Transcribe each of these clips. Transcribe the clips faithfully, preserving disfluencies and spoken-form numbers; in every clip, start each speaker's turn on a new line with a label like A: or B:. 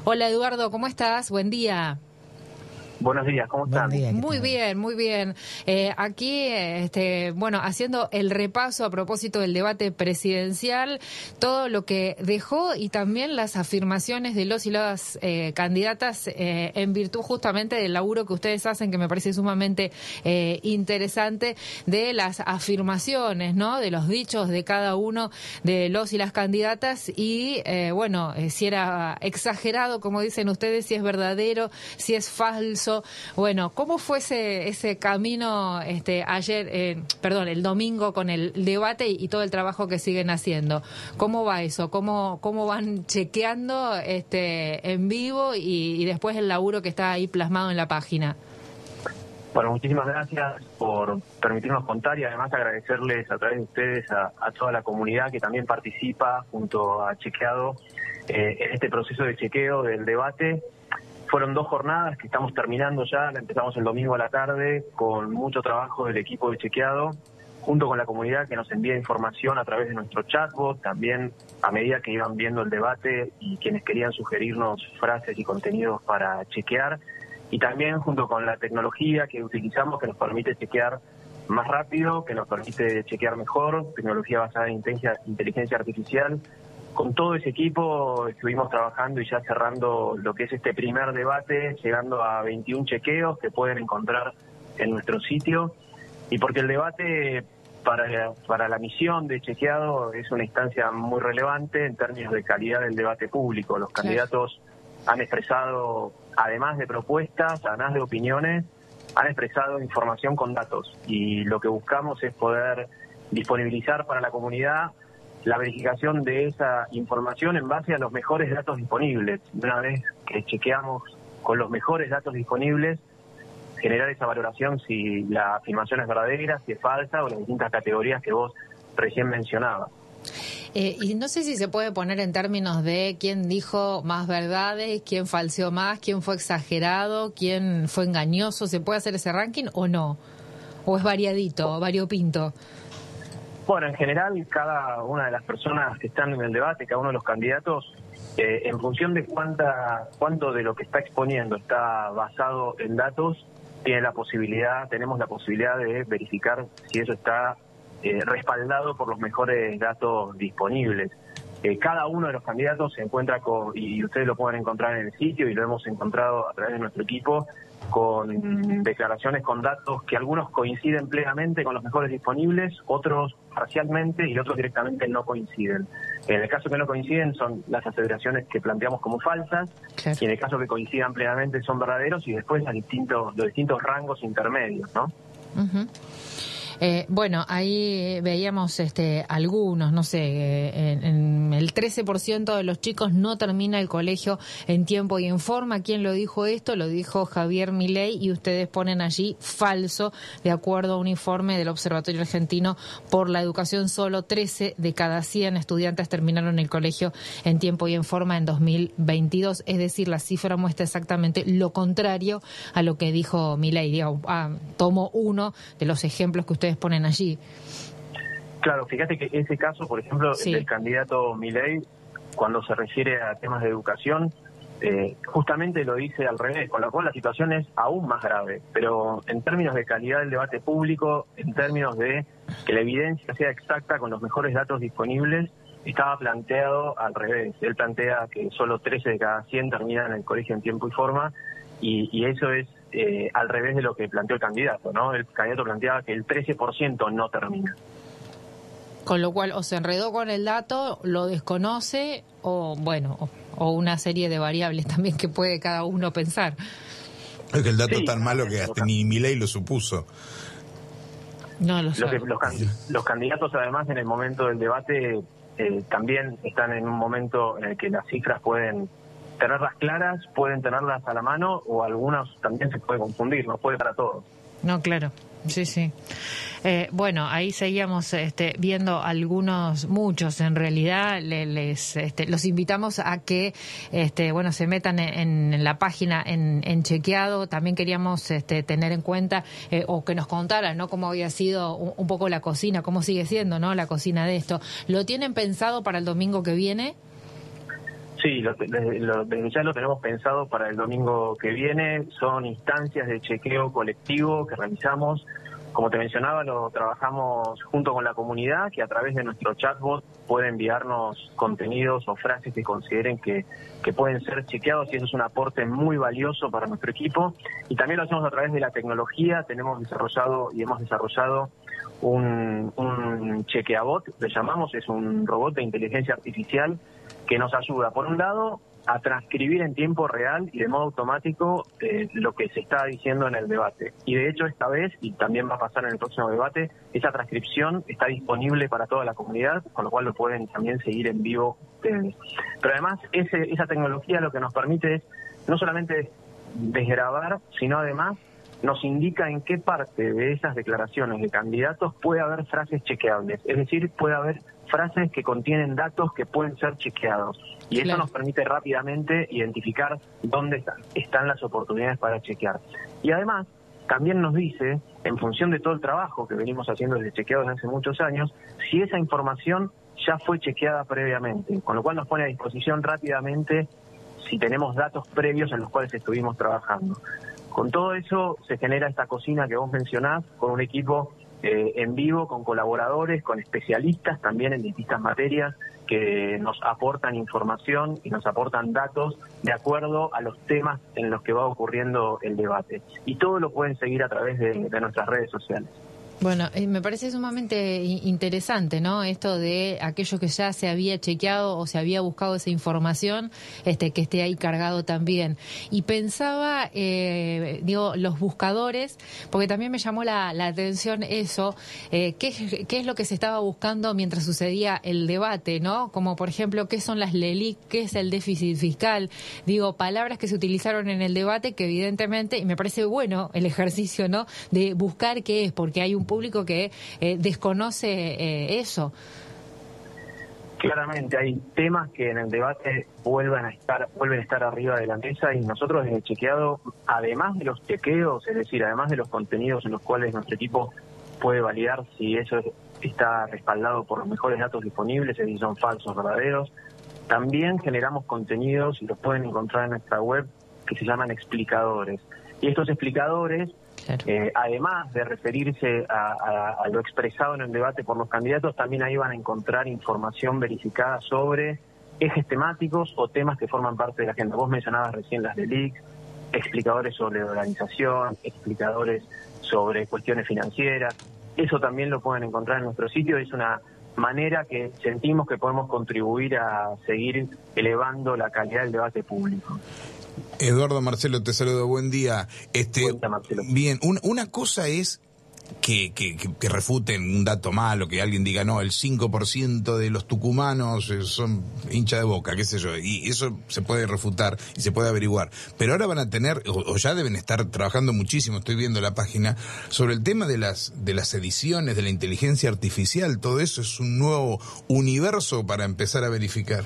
A: Hola Eduardo, ¿cómo estás? Buen día.
B: Buenos días, ¿cómo están?
A: Día, muy bien, muy bien. Eh, aquí, este, bueno, haciendo el repaso a propósito del debate presidencial, todo lo que dejó y también las afirmaciones de los y las eh, candidatas eh, en virtud justamente del laburo que ustedes hacen, que me parece sumamente eh, interesante, de las afirmaciones, ¿no? De los dichos de cada uno de los y las candidatas y, eh, bueno, eh, si era exagerado, como dicen ustedes, si es verdadero, si es falso. Bueno, ¿cómo fue ese, ese camino este, ayer, eh, perdón, el domingo con el debate y, y todo el trabajo que siguen haciendo? ¿Cómo va eso? ¿Cómo, cómo van chequeando este, en vivo y, y después el laburo que está ahí plasmado en la página?
B: Bueno, muchísimas gracias por permitirnos contar y además agradecerles a través de ustedes a, a toda la comunidad que también participa junto a Chequeado eh, en este proceso de chequeo del debate. Fueron dos jornadas que estamos terminando ya, la empezamos el domingo a la tarde con mucho trabajo del equipo de Chequeado, junto con la comunidad que nos envía información a través de nuestro chatbot, también a medida que iban viendo el debate y quienes querían sugerirnos frases y contenidos para chequear, y también junto con la tecnología que utilizamos que nos permite chequear más rápido, que nos permite chequear mejor, tecnología basada en inteligencia, inteligencia artificial. Con todo ese equipo estuvimos trabajando y ya cerrando lo que es este primer debate, llegando a veintiún chequeos que pueden encontrar en nuestro sitio. Y porque el debate para, para la misión de Chequeado es una instancia muy relevante en términos de calidad del debate público. Los candidatos han expresado, además de propuestas, además de opiniones, han expresado información con datos. Y lo que buscamos es poder disponibilizar para la comunidad la verificación de esa información en base a los mejores datos disponibles. Una vez que chequeamos con los mejores datos disponibles, generar esa valoración si la afirmación es verdadera, si es falsa o las distintas categorías que vos recién mencionabas.
A: Eh, y no sé si se puede poner en términos de quién dijo más verdades, quién falseó más, quién fue exagerado, quién fue engañoso. ¿Se puede hacer ese ranking o no? ¿O es variadito, variopinto?
B: Bueno, en general, cada una de las personas que están en el debate, cada uno de los candidatos, eh, en función de cuánta, cuánto de lo que está exponiendo está basado en datos, tiene la posibilidad, tenemos la posibilidad de verificar si eso está eh, respaldado por los mejores datos disponibles. Eh, cada uno de los candidatos se encuentra con, y ustedes lo pueden encontrar en el sitio y lo hemos encontrado a través de nuestro equipo, con declaraciones con datos que algunos coinciden plenamente con los mejores disponibles, otros parcialmente y otros directamente no coinciden. En el caso que no coinciden son las aseveraciones que planteamos como falsas, claro. Y en el caso que coincidan plenamente son verdaderos y después los distintos, los distintos rangos intermedios, ¿no?
A: Uh-huh. Eh, bueno, ahí veíamos este, algunos, no sé, eh, en, en el trece por ciento de los chicos no termina el colegio en tiempo y en forma. ¿Quién lo dijo esto? Lo dijo Javier Milei y ustedes ponen allí falso, de acuerdo a un informe del Observatorio Argentino por la Educación. Solo trece de cada cien estudiantes terminaron el colegio en tiempo y en forma en dos mil veintidós. Es decir, la cifra muestra exactamente lo contrario a lo que dijo Milei. Digo, ah, tomo uno de los ejemplos que ustedes ponen allí.
B: Claro, fíjate que ese caso, por ejemplo, sí. El del candidato Milei, cuando se refiere a temas de educación, eh, justamente lo dice al revés, con lo cual la situación es aún más grave. Pero en términos de calidad del debate público, en términos de que la evidencia sea exacta con los mejores datos disponibles, estaba planteado al revés. Él plantea que solo trece de cada cien terminan el colegio en tiempo y forma, y, y eso es Eh, al revés de lo que planteó el candidato, ¿no? El candidato planteaba que el trece por ciento no termina.
A: Con lo cual, o se enredó con el dato, lo desconoce, o bueno, o, o una serie de variables también que puede cada uno pensar.
C: Es que el dato
B: sí,
C: es tan malo que hasta ni Milei lo supuso.
A: No lo
B: lo
A: sabe.
B: que, los, los candidatos, además, en el momento del debate, eh, también están en un momento en el que las cifras pueden tenerlas claras, pueden tenerlas a la mano o algunas también se puede confundir, no puede para todos.
A: No, claro, sí, sí. Eh, bueno, ahí seguíamos este, viendo algunos, muchos en realidad, le, les este, los invitamos a que este, bueno, se metan en, en la página en, en Chequeado. También queríamos este, tener en cuenta eh, o que nos contaran, ¿no?, cómo había sido un, un poco la cocina, cómo sigue siendo, ¿no?, la cocina de esto. ¿Lo tienen pensado para el domingo que viene?
B: Sí, lo, lo, lo, ya lo tenemos pensado para el domingo que viene. Son instancias de chequeo colectivo que realizamos. Como te mencionaba, lo trabajamos junto con la comunidad, que a través de nuestro chatbot puede enviarnos contenidos o frases que consideren que, que pueden ser chequeados, y eso es un aporte muy valioso para nuestro equipo. Y también lo hacemos a través de la tecnología. Tenemos desarrollado y hemos desarrollado un, un chequeabot, le llamamos, es un robot de inteligencia artificial que nos ayuda, por un lado, a transcribir en tiempo real y de modo automático eh, lo que se está diciendo en el debate. Y de hecho esta vez, y también va a pasar en el próximo debate, esa transcripción está disponible para toda la comunidad, con lo cual lo pueden también seguir en vivo ustedes. Pero además ese, esa tecnología lo que nos permite es no solamente desgrabar, sino además nos indica en qué parte de esas declaraciones de candidatos puede haber frases chequeables. Es decir, puede haber frases que contienen datos que pueden ser chequeados. Y eso nos permite rápidamente identificar dónde están, están las oportunidades para chequear. Y además, también nos dice, en función de todo el trabajo que venimos haciendo desde chequeado desde hace muchos años, si esa información ya fue chequeada previamente, con lo cual nos pone a disposición rápidamente si tenemos datos previos en los cuales estuvimos trabajando. Con todo eso se genera esta cocina que vos mencionás, con un equipo eh, en vivo, con colaboradores, con especialistas también en distintas materias que nos aportan información y nos aportan datos de acuerdo a los temas en los que va ocurriendo el debate. Y todo lo pueden seguir a través de, de nuestras redes sociales.
A: Bueno, eh, me parece sumamente interesante, ¿no? Esto de aquello que ya se había chequeado o se había buscado esa información, este, que esté ahí cargado también. Y pensaba, eh, digo, los buscadores, porque también me llamó la, la atención eso, eh, ¿qué, qué es lo que se estaba buscando mientras sucedía el debate, ¿no? Como, por ejemplo, ¿qué son las L E L I C? ¿Qué es el déficit fiscal? Digo, palabras que se utilizaron en el debate que evidentemente, y me parece bueno el ejercicio, ¿no?, de buscar qué es, porque hay un público que eh, desconoce eh, eso.
B: Claramente hay temas que en el debate vuelven a estar vuelven a estar arriba de la mesa, y nosotros desde Chequeado, además de los chequeos, es decir, además de los contenidos en los cuales nuestro equipo puede validar si eso está respaldado por los mejores datos disponibles, si son falsos o verdaderos, también generamos contenidos, y los pueden encontrar en nuestra web, que se llaman explicadores. Y estos explicadores, Claro. Eh, además de referirse a, a, a lo expresado en el debate por los candidatos, también ahí van a encontrar información verificada sobre ejes temáticos o temas que forman parte de la agenda. Vos mencionabas recién las de L I C, explicadores sobre organización, explicadores sobre cuestiones financieras. Eso también lo pueden encontrar en nuestro sitio. Es una manera que sentimos que podemos contribuir a seguir elevando la calidad del debate público.
C: Eduardo, Marcelo, te saludo, buen día. Este,
B: buen día, Marcelo.
C: Bien, un, una cosa es que, que, que refuten un dato malo, que alguien diga, no, el cinco por ciento de los tucumanos son hincha de Boca, qué sé yo, y eso se puede refutar y se puede averiguar. Pero ahora van a tener, o, o ya deben estar trabajando muchísimo, estoy viendo la página, sobre el tema de las, de las ediciones, de la inteligencia artificial. Todo eso es un nuevo universo para empezar a verificar.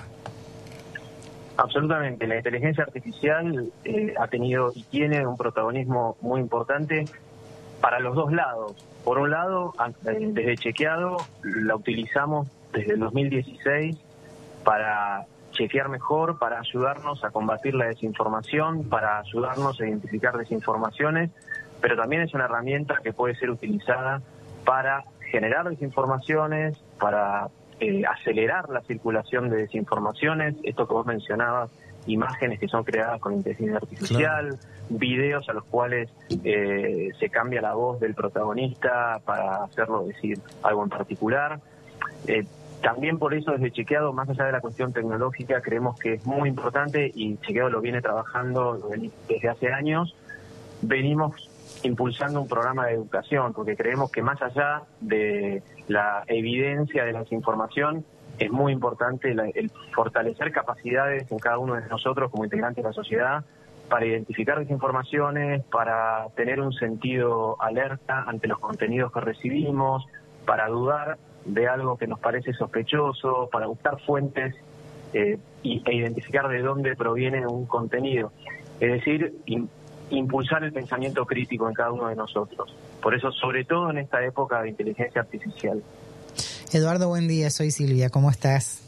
B: Absolutamente. La inteligencia artificial eh, ha tenido y tiene un protagonismo muy importante para los dos lados. Por un lado, desde Chequeado la utilizamos desde el dos mil dieciséis para chequear mejor, para ayudarnos a combatir la desinformación, para ayudarnos a identificar desinformaciones, pero también es una herramienta que puede ser utilizada para generar desinformaciones, para Eh, acelerar la circulación de desinformaciones, esto que vos mencionabas, imágenes que son creadas con inteligencia artificial, claro. Videos a los cuales eh, se cambia la voz del protagonista para hacerlo decir algo en particular. Eh, también por eso desde Chequeado, más allá de la cuestión tecnológica, creemos que es muy importante, y Chequeado lo viene trabajando desde hace años, venimos impulsando un programa de educación, porque creemos que más allá de la evidencia de la desinformación, es muy importante la, el fortalecer capacidades en cada uno de nosotros como integrantes de la sociedad para identificar desinformaciones, para tener un sentido alerta ante los contenidos que recibimos, para dudar de algo que nos parece sospechoso, para buscar fuentes eh, y, e identificar de dónde proviene un contenido. Es decir, in, impulsar el pensamiento crítico en cada uno de nosotros. Por eso, sobre todo en esta época de inteligencia artificial.
D: Eduardo, buen día, soy Silvia, ¿cómo estás?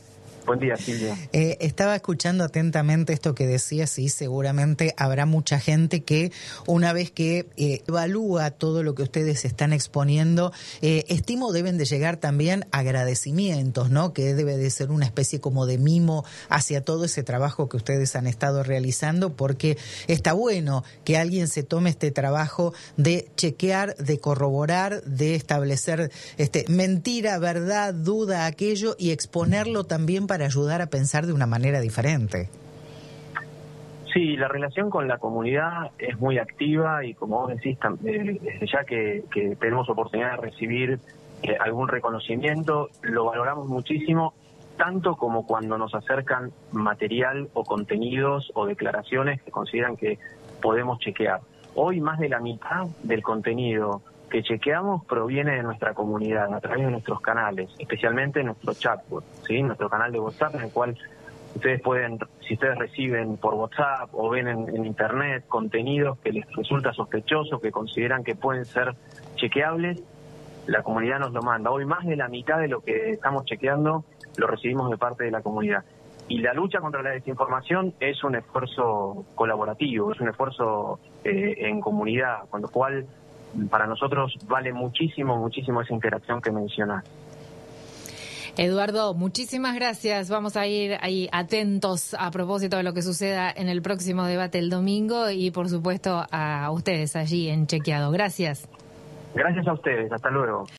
B: Buen día, Silvia.
D: Eh, estaba escuchando atentamente esto que decías y seguramente habrá mucha gente que una vez que eh, evalúa todo lo que ustedes están exponiendo, eh, estimo deben de llegar también agradecimientos, ¿no? Que debe de ser una especie como de mimo hacia todo ese trabajo que ustedes han estado realizando, porque está bueno que alguien se tome este trabajo de chequear, de corroborar, de establecer este, mentira, verdad, duda, aquello, y exponerlo también para ayudar a pensar de una manera diferente.
B: Sí, la relación con la comunidad es muy activa y como vos decís, eh, desde ya que, que tenemos oportunidad de recibir eh, algún reconocimiento, lo valoramos muchísimo, tanto como cuando nos acercan material o contenidos o declaraciones que consideran que podemos chequear. Hoy más de la mitad del contenido que chequeamos proviene de nuestra comunidad, a través de nuestros canales, especialmente nuestro chatbot, ¿sí? Nuestro canal de WhatsApp, en el cual ustedes pueden, si ustedes reciben por WhatsApp o ven en, en Internet contenidos que les resulta sospechoso, que consideran que pueden ser chequeables, la comunidad nos lo manda. Hoy más de la mitad de lo que estamos chequeando lo recibimos de parte de la comunidad. Y la lucha contra la desinformación es un esfuerzo colaborativo, es un esfuerzo eh, en comunidad, con lo cual para nosotros vale muchísimo, muchísimo esa interacción que mencionás.
A: Eduardo, muchísimas gracias. Vamos a ir ahí atentos a propósito de lo que suceda en el próximo debate el domingo y, por supuesto, a ustedes allí en Chequeado. Gracias.
B: Gracias a ustedes. Hasta luego.